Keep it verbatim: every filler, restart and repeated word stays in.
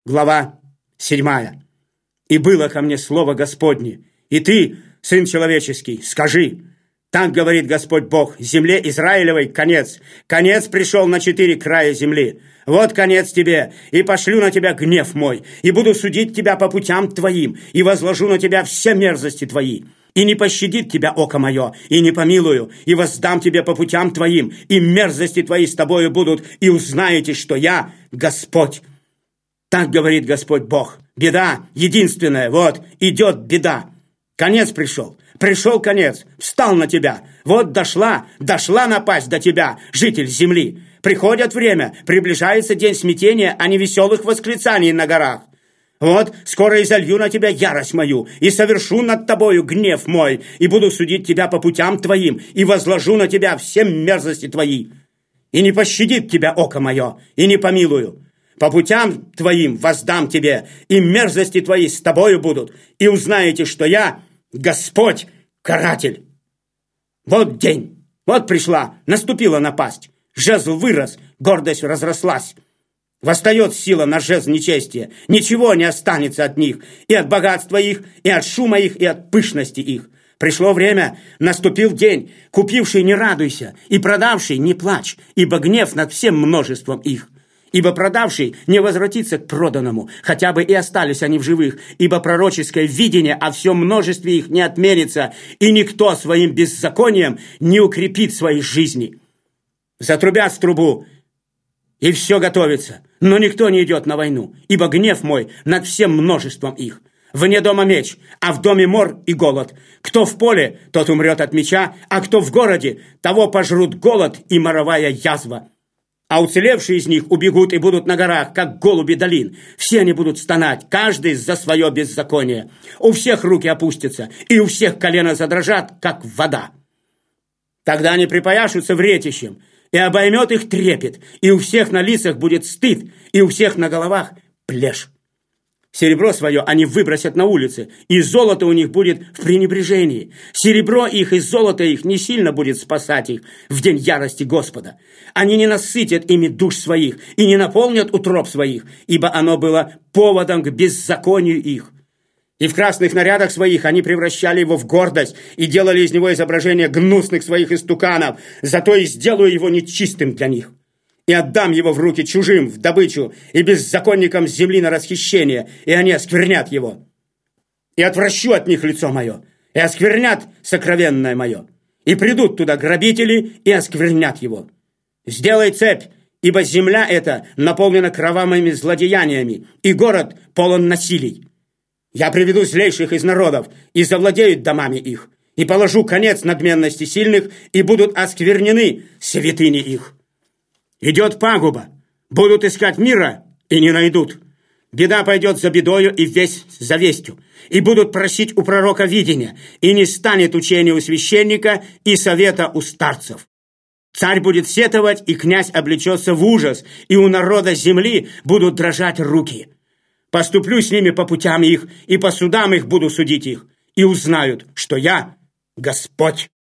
Глава седьмая. «И было ко мне слово Господне, и ты, сын человеческий, скажи, так говорит Господь Бог, земле Израилевой конец, конец пришел на четыре края земли. Вот конец тебе, и пошлю на тебя гнев мой, и буду судить тебя по путям твоим, и возложу на тебя все мерзости твои. И не пощадит тебя око мое, и не помилую, и воздам тебе по путям твоим, и мерзости твои с тобою будут, и узнаете, что я Господь. Так говорит Господь Бог. Беда единственная, вот, идет беда. Конец пришел, пришел конец, встал на тебя. Вот дошла, дошла напасть до тебя, житель земли. Приходит время, приближается день смятения, а не веселых восклицаний на горах. Вот, скоро изолью на тебя ярость мою, и совершу над тобою гнев мой, и буду судить тебя по путям твоим, и возложу на тебя все мерзости твои. И не пощадит тебя око мое, и не помилую. По путям твоим воздам тебе, и мерзости твои с тобою будут, и узнаете, что я Господь, каратель. Вот день, вот пришла, наступила напасть, жезл вырос, гордость разрослась. Восстает сила на жезл нечестия, ничего не останется от них, и от богатства их, и от шума их, и от пышности их. Пришло время, наступил день, купивший не радуйся, и продавший не плачь, ибо гнев над всем множеством их. Ибо продавший не возвратится к проданному, хотя бы и остались они в живых, ибо пророческое видение о всем множестве их не отменится, и никто своим беззаконием не укрепит своей жизни. Затрубят в трубу, и все готовится, но никто не идет на войну, ибо гнев мой над всем множеством их. Вне дома меч, а в доме мор и голод. Кто в поле, тот умрет от меча, а кто в городе, того пожрут голод и моровая язва. А уцелевшие из них убегут и будут на горах, как голуби долин. Все они будут стонать, каждый за свое беззаконие. У всех руки опустятся, и у всех колено задрожат, как вода. Тогда они припояшутся вретищем, и обоймет их трепет, и у всех на лицах будет стыд, и у всех на головах плешь. Серебро свое они выбросят на улицы, и золото у них будет в пренебрежении. Серебро их и золото их не сильно будет спасать их в день ярости Господа. Они не насытят ими душ своих и не наполнят утроб своих, ибо оно было поводом к беззаконию их. И в красных нарядах своих они превращали его в гордость и делали из него изображение гнусных своих истуканов, зато и сделаю его нечистым для них. И отдам его в руки чужим, в добычу, и беззаконникам земли на расхищение, и они осквернят его. И отвращу от них лицо мое, и осквернят сокровенное мое. И придут туда грабители, и осквернят его. Сделай цепь, ибо земля эта наполнена кровавыми злодеяниями, и город полон насилий. Я приведу злейших из народов, и завладеют домами их, и положу конец надменности сильных, и будут осквернены святыни их. Идет пагуба, будут искать мира и не найдут. Беда пойдет за бедою и весть за вестью, и будут просить у пророка видения, и не станет учения у священника и совета у старцев. Царь будет сетовать, и князь облечется в ужас, и у народа земли будут дрожать руки. Поступлю с ними по путям их, и по судам их буду судить их, и узнают, что я Господь».